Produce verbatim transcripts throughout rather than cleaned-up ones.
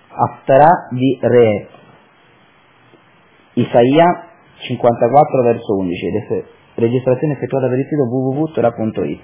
Aftarà di Re. Isaia cinquantaquattro verso undici, registrazione effettuata per il sito w w w punto tora punto it.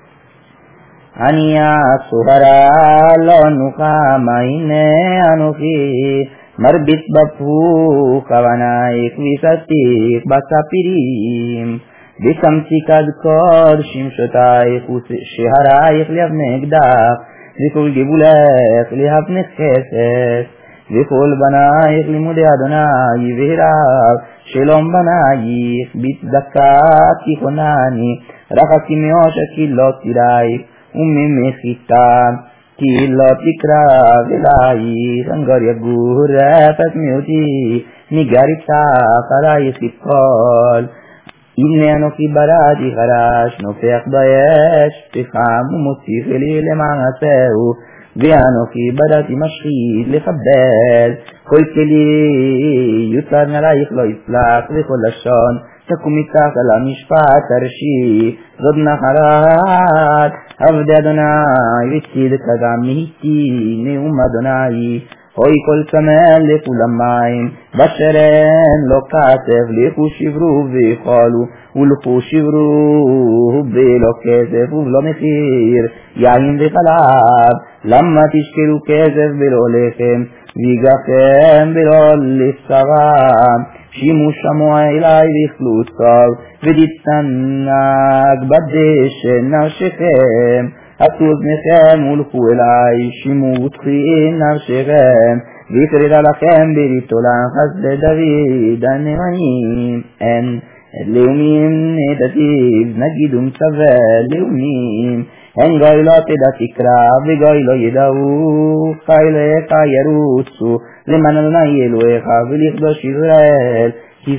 Ania suhara lo nuka maine anuki marbit bapu kavanaik visatik basapirim visamsikad kod shimshotaik shiharaik liavnegdak vikul gibulek lihavnek chesed vikul banaik limude adonai vihirav shalom banaik bitzakat kikonani rakakim yoshaki lo tiraik umimechita kilo tikra velai rangar yagur rapat miuti nigarita karai sikol inne anoki baradi kharash nofeq bayesh tikham musifili lemanaseu ויאנוכי בדתי משחית לחבל כל כלי יוצר נרייך לא יצלח וכל לשון תקום מתחת על המשפט תרשי זאת נחרת עבדי אדוני וצדק גם מהיתי נאום אדוני אוי כל צמא לכולם מים בשרן לא כתב לכו שברו ויכולו ולכו שברו בלא כסף ובלא מחיר יין וחלב למה תשקלו כסף בלא לחם ויגחם בלא לשרם שימו שמוע אליי ויכלו צב ותצנק בדשן נפשכם עשו אוזניכם ולכו אליי שימו תחיין נפשכם ויתרידה לכם ברית עולם חסדי דוד הנאמנים אין לאומים נתתיב נגיד ומצווה לאומים אין גוי לא תדע תקרא וגוי לא ידעו חי לך ירוצו למען אדוני אלוהיך ולקדוש ישראל כי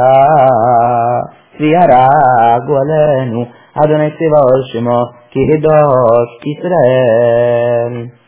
צבאה גואלנו אדוני צבאות שמו כי קדוש ישראל.